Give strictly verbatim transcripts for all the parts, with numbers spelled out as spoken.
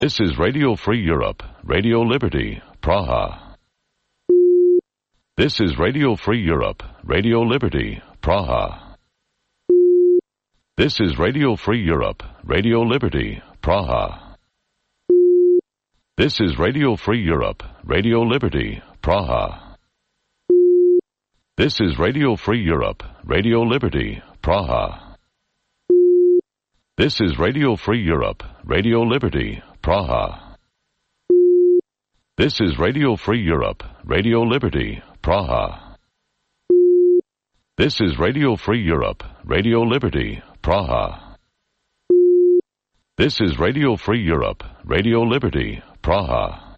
This is Radio Free Europe, Radio Liberty, Praha. This is Radio Free Europe, Radio Liberty, Praha. This is Radio Free Europe, Radio Liberty, Praha. This is Radio Free Europe, Radio Liberty, Praha. This is Radio Free Europe, Radio Liberty, Praha. This is Radio Free Europe, Radio Liberty, Praha. This is Radio Free Europe, Radio Liberty, Praha. This is Radio Free Europe, Radio Liberty, Praha. This is Radio Free Europe, Radio Liberty, Praha.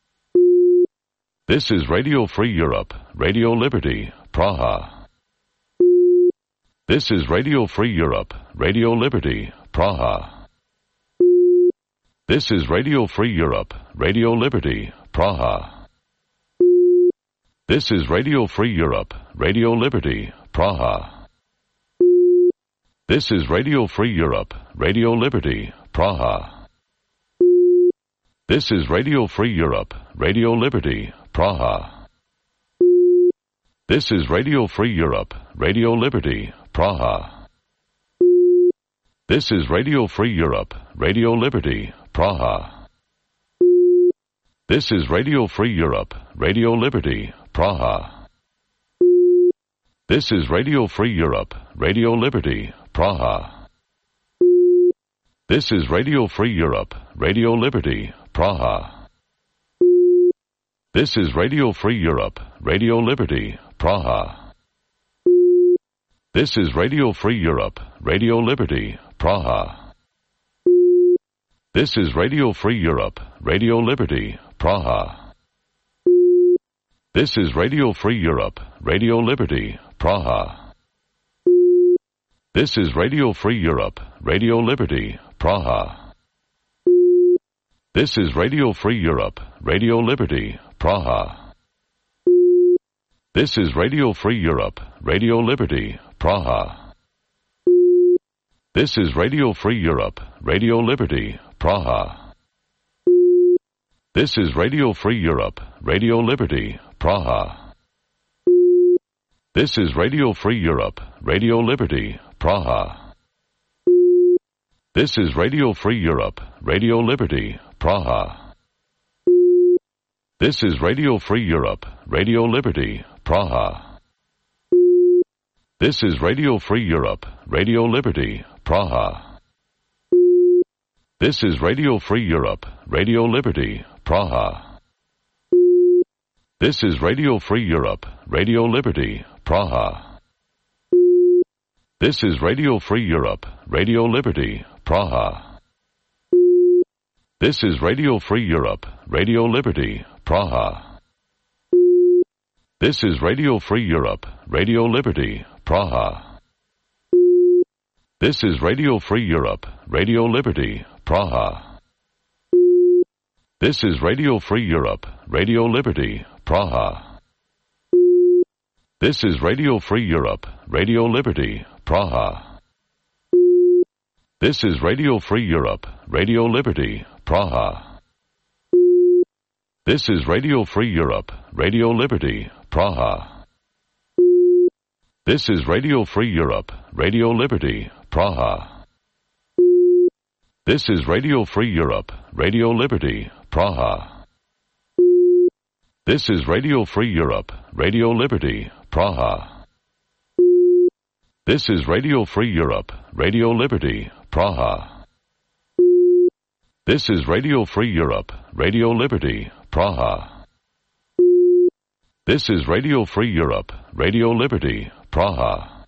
This is Radio Free Europe, Radio Liberty, Praha. This is Radio Free Europe, Radio Liberty, Praha. This is Radio Free Europe, Radio Liberty, Praha. This is Radio Free Europe, Radio Liberty, Praha. This is Radio Free Europe, Radio Liberty, Praha. This is Radio Free Europe, Radio Liberty, Praha. This is Radio Free Europe, Radio Liberty, Praha. This is Radio Free Europe, Radio Liberty, Praha. This is Radio Free Europe, Radio Liberty, Praha. This is Radio Free Europe, Radio Liberty, Praha. This is Radio Free Europe, Radio Liberty, Praha. This is Radio Free Europe, Radio Liberty, Praha. This is Radio Free Europe, Radio Liberty, Praha. This is Radio Free Europe, Radio Liberty, Praha. This is Radio Free Europe, Radio Liberty, Praha. This is Radio Free Europe, Radio Liberty, Praha. This is Radio Free Europe, Radio Liberty, Praha. This is Radio Free Europe, Radio Liberty, Praha. This is Radio Free Europe, Radio Liberty, Praha. This is Radio Free Europe, Radio Liberty, Praha. This is Radio Free Europe, Radio Liberty, Praha. This is Radio Free Europe, Radio Liberty, Praha. This is Radio Free Europe, Radio Liberty, Praha. This is Radio Free Europe, Radio Liberty, Praha. This is Radio Free Europe, Radio Liberty, Praha. This is Radio Free Europe, Radio Liberty, Praha. This is Radio Free Europe, Radio Liberty, Praha. This is Radio Free Europe, Radio Liberty, Praha. This is Radio Free Europe, Radio Liberty, Praha. This is Radio Free Europe, Radio Liberty, Praha. This is Radio Free Europe, Radio Liberty, Praha. This is Radio Free Europe, Radio Liberty, Praha. This is Radio Free Europe, Radio Liberty, Praha. This is Radio Free Europe, Radio Liberty, Praha. This is Radio Free Europe, Radio Liberty, Praha. This is Radio Free Europe, Radio Liberty, Praha. This is Radio Free Europe, Radio Liberty, Praha. This is Radio Free Europe, Radio Liberty, Praha. This is Radio Free Europe, Radio Liberty, Praha. This is Radio Free Europe, Radio Liberty, Praha.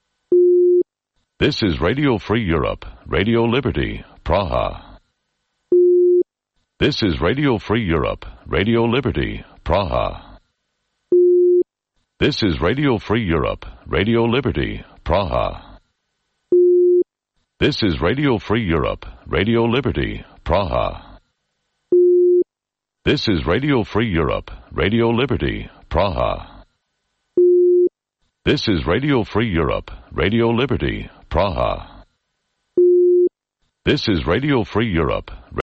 This is Radio Free Europe, Radio Liberty, Praha. This is Radio Free Europe, Radio Liberty, Praha. This is Radio Free Europe, Radio Liberty, Praha. This is Radio Free Europe, Radio Liberty, Praha. This is Radio Free Europe, Radio Liberty, Praha. This is Radio Free Europe, Radio Liberty, Praha. This is Radio Free Europe,